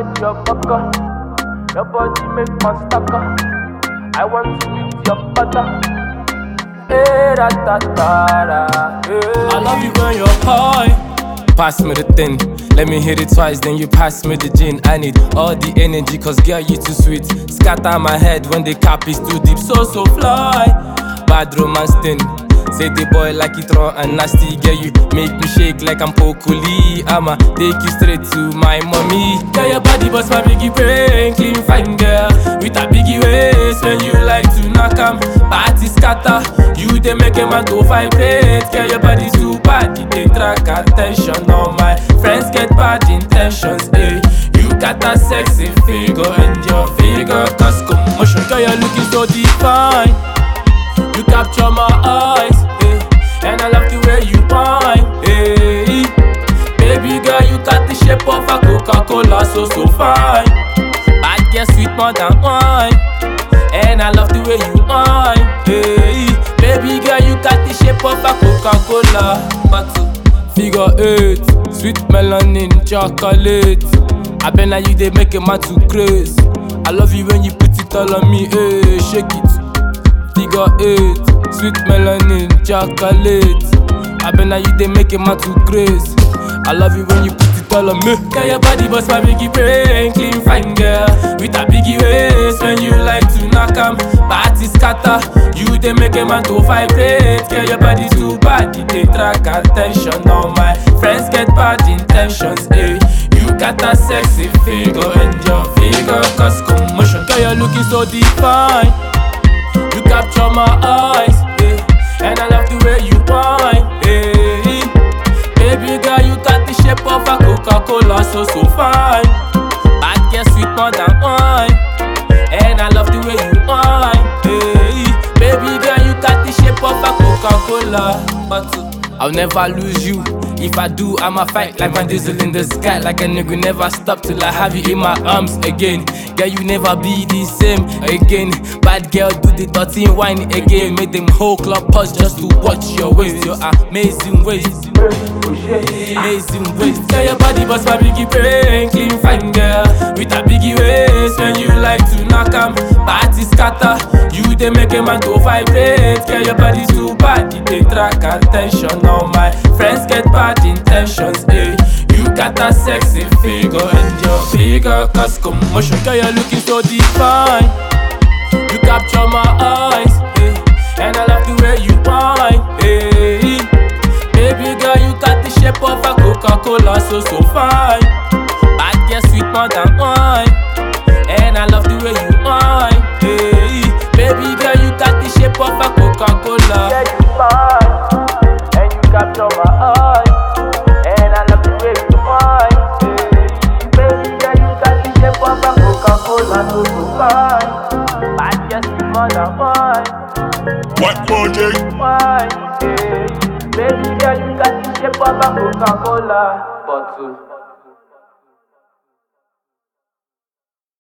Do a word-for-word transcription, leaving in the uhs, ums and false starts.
body your bucker. Your body make my stacker. I want to meet your father. Hey, da, da, da, da, hey. I love you when you're high. Pass me the thing, let me hit it twice, then you pass me the gin. I need all the energy, cause girl you too sweet. Scatter my head when the cap is too deep. So so fly, bad romance thing. Say the boy like it raw and nasty. Girl you make me shake like I'm Pokuli. I'ma take you straight to my mommy. Girl your body bust my biggie brain. Clean fine girl, with a biggie waist. When you like to knock 'em, party scatter. You they make a man go vibrate. Girl your body too bad, it they track attention. All my friends get bad intentions, eh. You got a sexy figure and your figure cause commotion. Girl you're looking so divine. You capture my eyes, eh. And I love the way you whine, eh. Baby girl, you got the shape of a Coca-Cola, so so fine. Bad girl, sweet more than wine. And I love the way you whine, eh. Baby girl, you got the shape of a Coca-Cola. Bottle, figure eight, sweet melanin, chocolate. I bet now you they make a man too crazy. I love you when you put it all on me, eh. Shake it. Figure eight, sweet melanin, chocolate. I bet now you they make a man too crazy. I love you when you put it all on me. Girl your body bust my biggie brain. Clean fine girl, with a biggie waist. When you like to knock 'em, party scatter. You they make a man go vibrate. Girl your body too bad, it they track attention. All my friends get bad intentions, eh. You got a sexy figure and your figure cause commotion. Girl you're looking so divine. You capture my eyes, eh. And I love the way you whine, eh. Baby girl, you got the shape of a Coca-Cola, so so fine. Bad girl, sweet more than wine. And I love the way you whine, eh. Baby girl, you got the shape of a Coca-Cola bottle. I'll never lose you. If I do, I'ma fight like Van Diesel in the sky. Like a nigga never stop till I have you in my arms again. Girl, you never be the same again. Bad girl, do the dirty wine again. Make them whole club pause just to watch your waist. Your amazing waist, amazing waist. Girl, your body bust my biggie brain. Clean fine girl, with a biggie waist. When you like to knock 'em, party scatter. You they make a man go vibrate. Girl, your body too bad, it they track attention. All my friends get bad intentions, eh. You got a sexy figure and your figure cause commotion. Girl you're looking so divine. You capture my eyes, eh. And I love the way you whine, eh. Baby girl, you got the shape of a Coca-Cola, so so fine. Bad girl, sweet more than wine. And I love the way you whine, eh. Baby girl, you got the shape of a Coca-Cola. Yeah, you fine, and you capture my eyes. And I love the way you whine, eh. Baby girl, you got the shape of a Coca-Cola, so so fine. Bad girl, sweet more than wine. What project? Wine, eh. Baby girl, you got the shape of a Coca-Cola bottle.